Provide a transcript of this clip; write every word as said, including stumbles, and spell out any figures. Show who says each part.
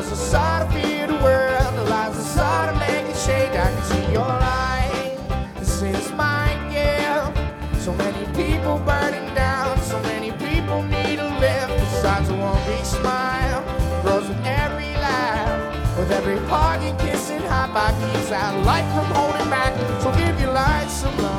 Speaker 1: lies the side of fear the world, the lies the side of making shade. I can see your light, this is mine, yeah. So many people burning down, so many people need a lift. Besides a one-beat smile, grows with every laugh, with every hug and kiss and high five keeps that light from holding back. So give your light some love.